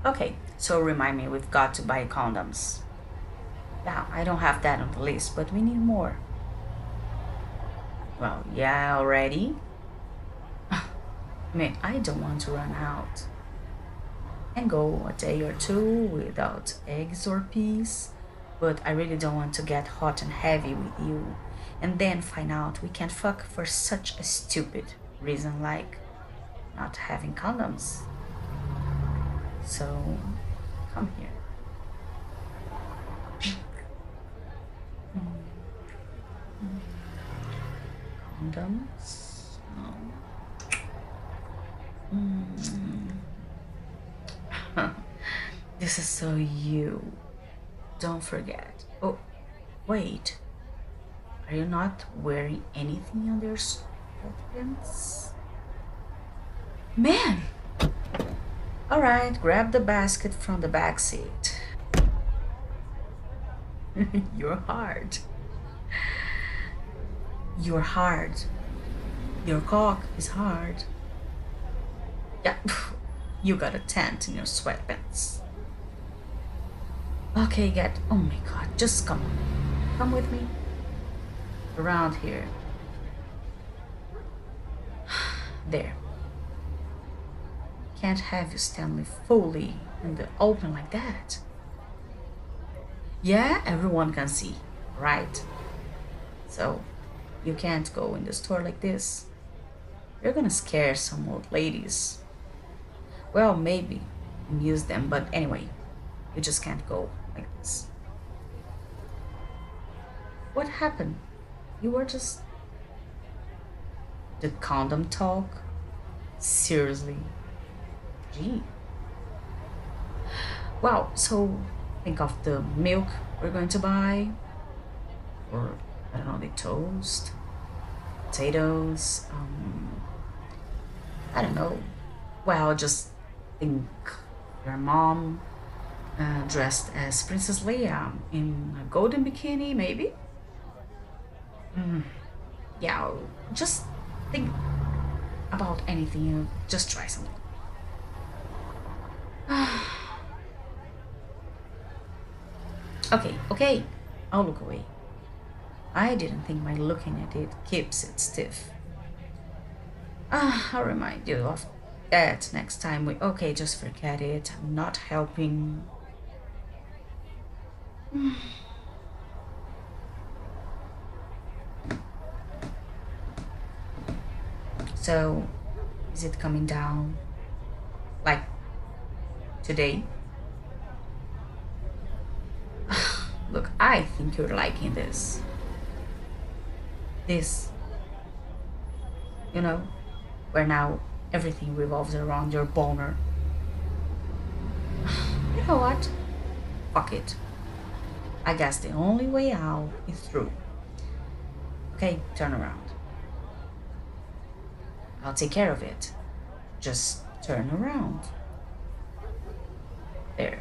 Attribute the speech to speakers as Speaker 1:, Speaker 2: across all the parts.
Speaker 1: Okay, so remind me, we've got to buy condoms. Yeah, I don't have that on the list, but we need more. Well, yeah, already. Man, I don't want to run out and go a day or two without eggs or peas, but I really don't want to get hot and heavy with you and then find out we can't fuck for such a stupid reason like not having condoms. So, come here. Condoms? No. Mm. This is so you. Don't forget. Oh, wait. Are you not wearing anything under sweatpants? Man! Alright, grab the basket from the back seat. You're hard. You're hard. Your cock is hard. Yeah, you got a tent in your sweatpants. Okay, get. Oh my god, just come on. Come with me. Around here. There. Can't have you stand fully in the open like that. Yeah, everyone can see, right? So, you can't go in the store like this. You're gonna scare some old ladies. Well, maybe amuse them, but anyway, you just can't go like this. What happened? You were just the condom talk? Seriously? Gee. Wow, so think of the milk we're going to buy, or I don't know, the toast, potatoes, I don't know. Well, just think your mom dressed as Princess Leia in a golden bikini, maybe? Mm, yeah, just think about anything. Just try something. Okay, okay, I'll look away. I didn't think my looking at it keeps it stiff. I'll remind you of that next time we. Okay, just forget it. I'm not helping. So, is it coming down? Like today? Look, I think you're liking this. This, you know, where now everything revolves around your boner. You know what? Fuck it. I guess the only way out is through. Okay, turn around. I'll take care of it. Just turn around. There.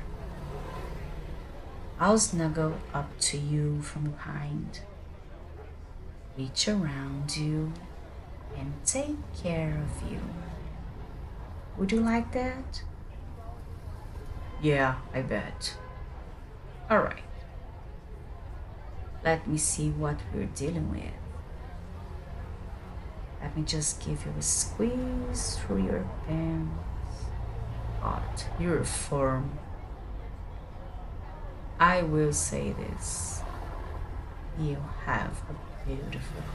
Speaker 1: I'll snuggle up to you from behind, reach around you, and take care of you. Would you like that? Yeah, I bet. Alright, let me see what we're dealing with. Let me just give you a squeeze through your pants. God, you're firm. I will say this. You have a beautiful.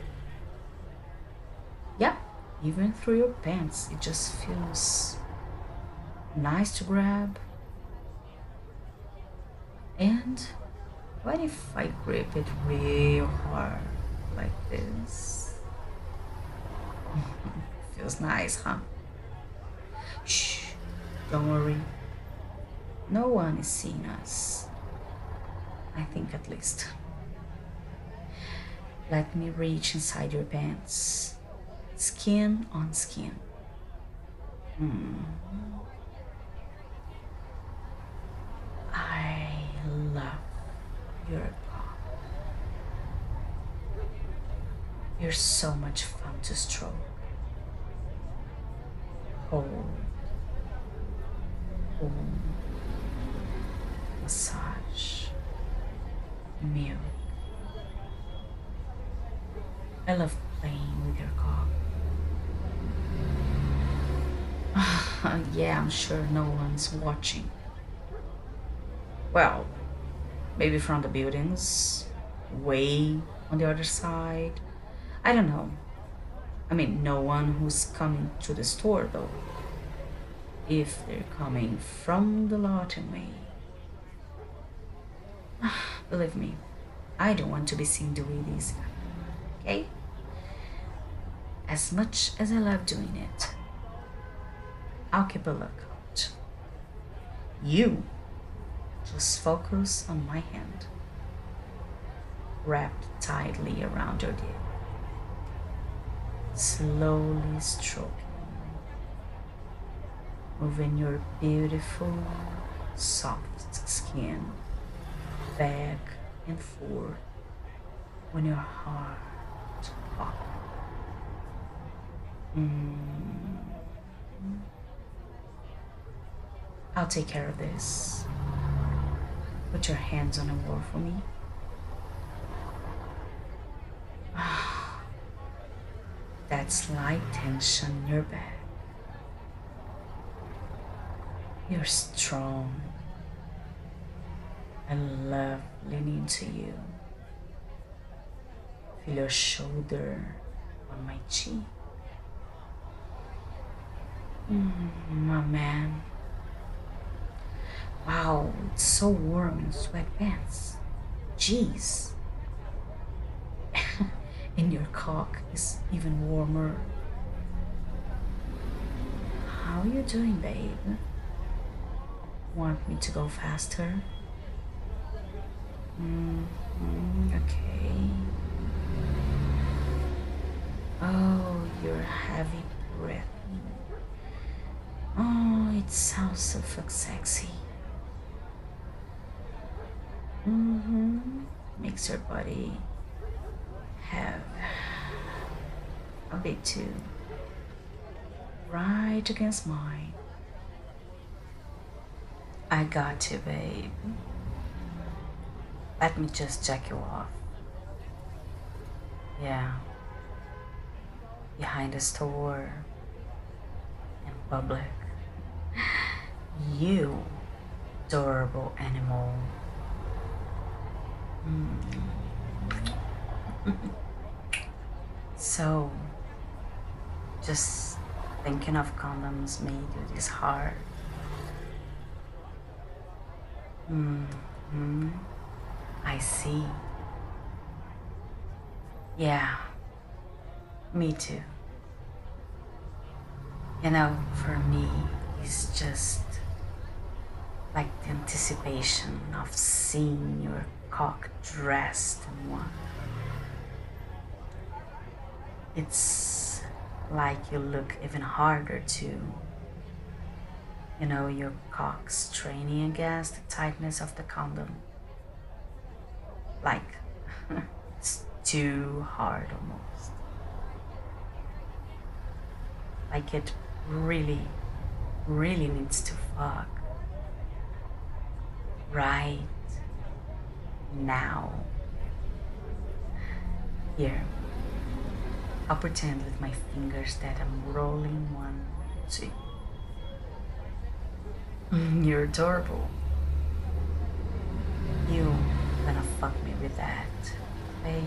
Speaker 1: Yep, even through your pants, it just feels nice to grab. And what if I grip it real hard like this? Feels nice, huh? Shh, don't worry. No one is seeing us. I think at least. Let me reach inside your pants. Skin on skin. Hmm. I love your cock. You're so much fun to stroke. Hold. Hold. milk. I love playing with your cock. Yeah, I'm sure no one's watching. Well, maybe from the buildings, way on the other side. I don't know. I mean, no one who's coming to the store though. If they're coming from the lot away. Believe me, I don't want to be seen doing this. Okay? As much as I love doing it, I'll keep a lookout. You just focus on my hand, wrapped tightly around your dick, slowly stroking, moving your beautiful, soft skin back and forth when your heart pops. I'll take care of this. Put your hands on the wall for me. That slight tension in your back. You're strong. I love leaning into you. Feel your shoulder on my cheek. My man. Wow, it's so warm in sweatpants. Jeez. And your cock is even warmer. How are you doing, babe? Want me to go faster? Okay. Oh, you're heavy breathing. Oh, it sounds so sexy. Makes your body have a bit too. Right against mine. I got you, babe. Let me just check you off. Yeah. Behind the store. In public. You adorable animal. So, just thinking of condoms made you this hard. I see. Yeah, me too. You know, for me, it's just like the anticipation of seeing your cock dressed in one. It's like you look even harder too. You know, your cock straining against the tightness of the condom. Like, it's too hard almost. Like it really, really needs to fuck. Right now. Here, I'll pretend with my fingers that I'm rolling one, two. You're adorable. You gonna fuck me with that, babe?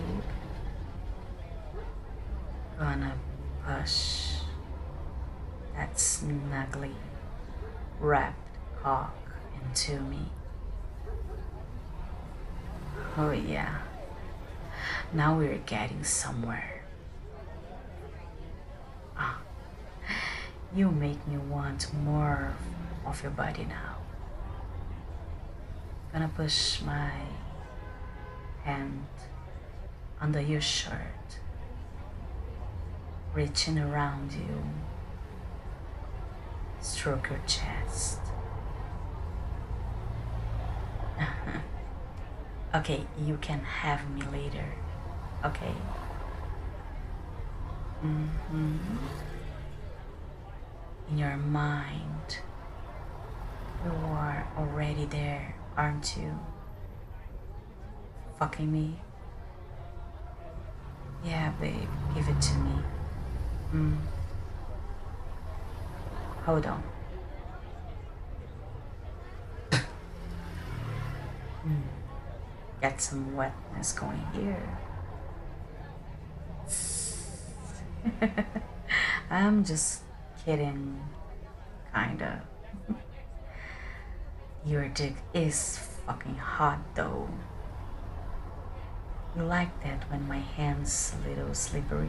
Speaker 1: Gonna push that snugly wrapped cock into me. Oh yeah, now we're getting somewhere. Ah, you make me want more of your body now. Gonna push my hand under your shirt, reaching around you, stroke your chest. Okay, you can have me later, okay? In your mind, you are already there, aren't you? fucking me? Yeah, babe, give it to me. Mm. Hold on. Mm. Get some wetness going here. I'm just kidding, kinda. Your dick is fucking hot though. You like that when my hand's a little slippery?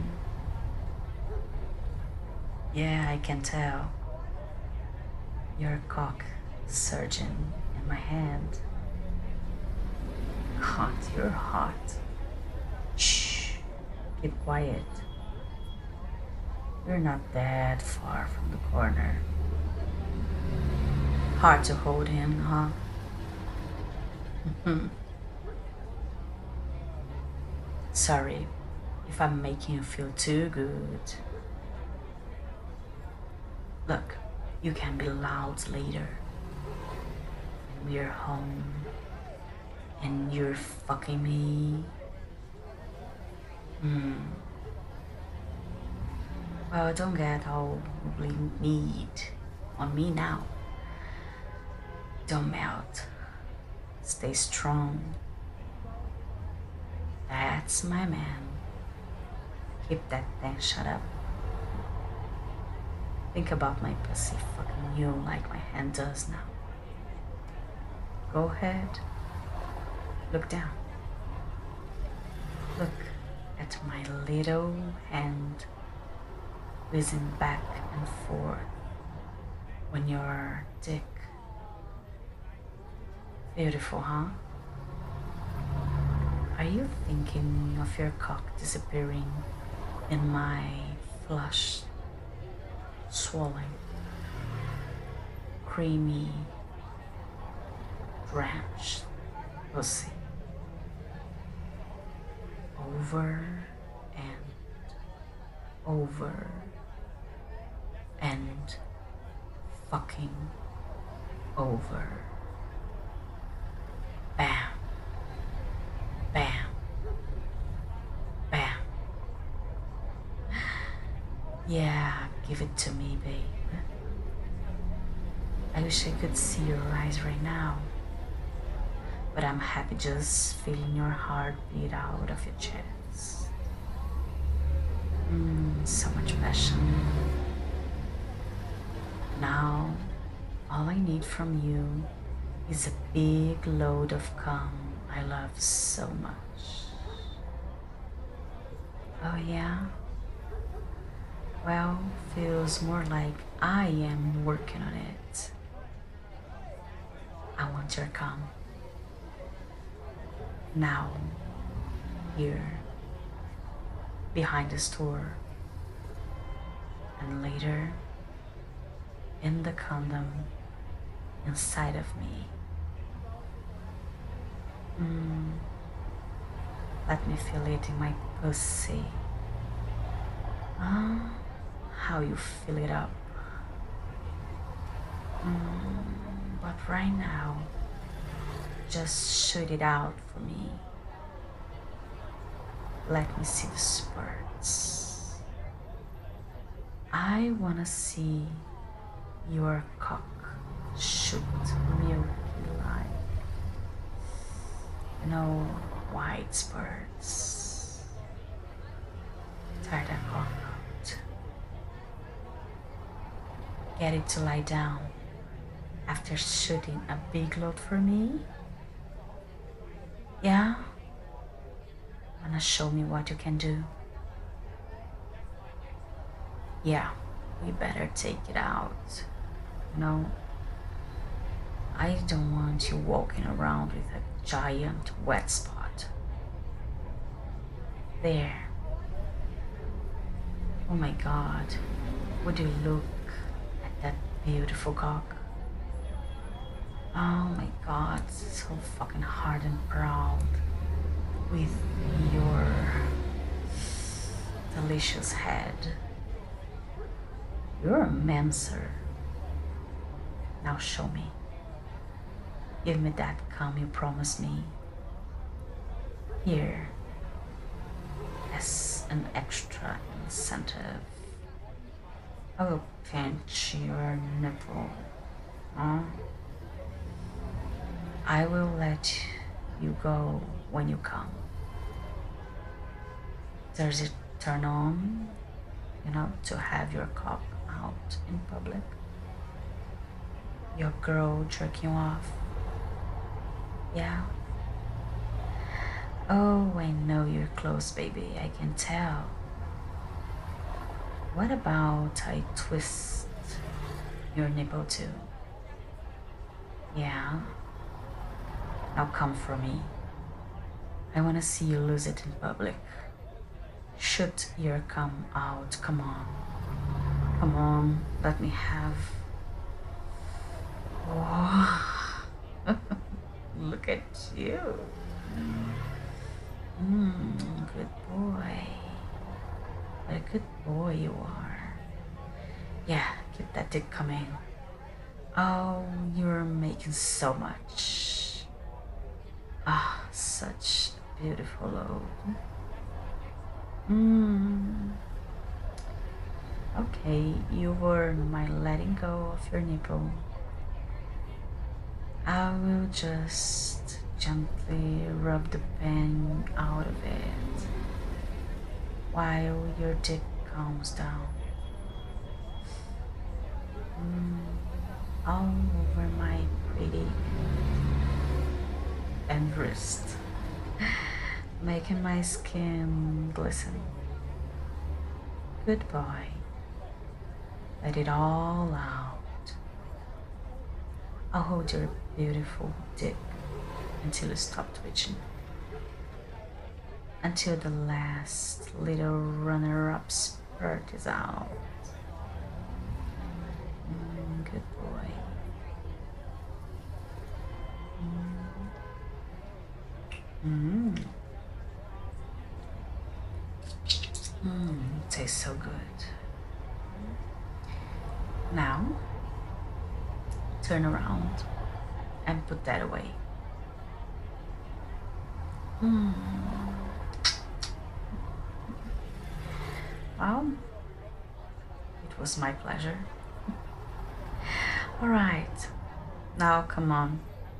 Speaker 1: Yeah, I can tell. Your cock surgeon in my hand. God, you're hot. Shh, keep quiet. You're not that far from the corner. Hard to hold him, huh? Sorry if I'm making you feel too good. Look, you can be loud later. When we're home and you're fucking me. Well, don't get all neat on me now. Don't melt. Stay strong. That's my man. Keep that thing shut up. Think about my pussy fucking you like my hand does now. Go ahead. Look down. Look at my little hand whizzing back and forth when your dick. Beautiful, huh? Are you thinking of your cock disappearing in my flush, swollen, creamy, drenched pussy? Over and over and fucking over. Bam, bam, bam. Yeah, give it to me, babe. I wish I could see your eyes right now, but I'm happy just feeling your heartbeat out of your chest. So much passion. Now, all I need from you is a big load of cum I love so much. Oh yeah? Well, feels more like I am working on it. I want your cum. Now, here, behind the store, and later, in the condom inside of me. Let me feel it in my pussy. How you fill it up. But right now, just shoot it out for me. Let me see the spurts. I wanna see your cock shoot milky like. No white spurts. Try that cock out. Get it to lie down after shooting a big load for me. Yeah? Wanna show me what you can do? Yeah, we better take it out. No, I don't want you walking around with a giant wet spot. There. Oh my God, would you look at that beautiful cock? Oh my God, so fucking hard and proud with your delicious head. You're a man, sir. Now show me. Give me that cum you promised me. Here, as an extra incentive, I will pinch your nipple. Huh? I will let you go when you come. Does it turn on, to have your cock out in public? Your girl jerking you off? Yeah? Oh, I know you're close, baby. I can tell. What about I twist your nipple too? Yeah? Now come for me. I wanna see you lose it in public. Shoot your cum out. Come on. Come on. Let me have. Oh. Look at you. Good boy. What a good boy you are. Yeah, keep that dick coming. Oh, you're making so much. Ah, such a beautiful load. Okay, you were my letting go of your nipple. I will just gently rub the pain out of it while your dick calms down. All over my pretty and wrist, making my skin glisten. Good boy. Let it all out. I'll hold your beautiful dick until you stop twitching. Until the last little runner-up spurt is out. Good boy. Tastes so good. Now, turn around and put that away. Well, it was my pleasure. All right, now come on.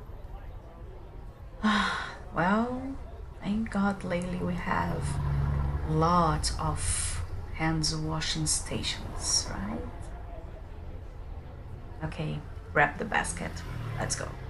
Speaker 1: Well, thank God lately we have lots of hands washing stations, right? Okay, grab the basket. Let's go.